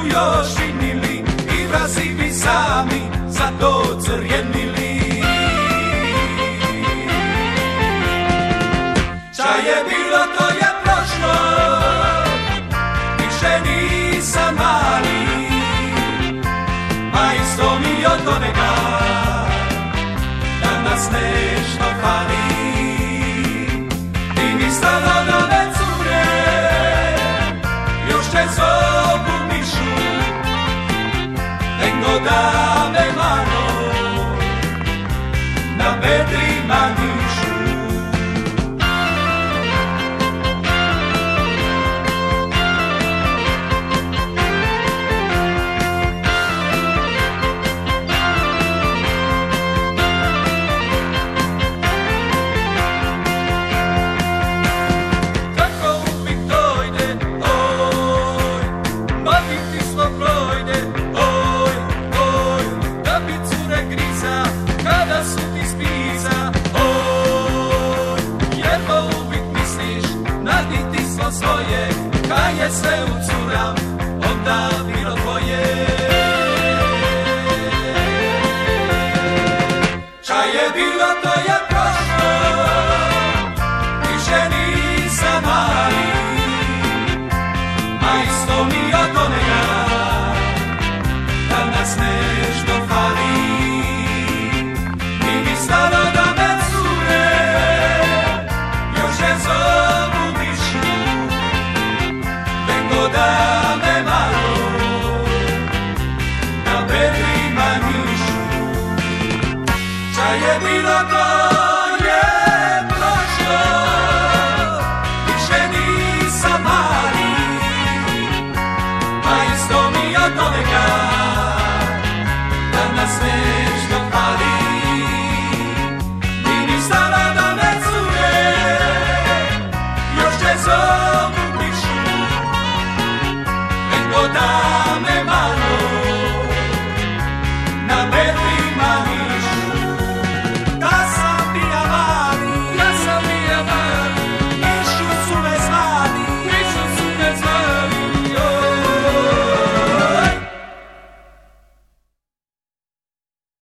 još činili i vrazi bi sami za to crjenili. Šta je bilo, to je prošlo, više nisam mali, a isto mi od onega da nas nešto fali. I mi stanove cure još će zovu mišu, nego da me malo na bedrima nišu. Svoje, kad je sve ucuram, onda bilo tvoje. Šta je bilo, to je prošlo, više nisam mali, a isto mi od onega da nas nešto fali. I mi stalo da me cure još ne zovu mišu, da me malo na bedrima nišu. Šta je bilo, to je prošlo, više nisam mali, a isto mi od onega da nas ne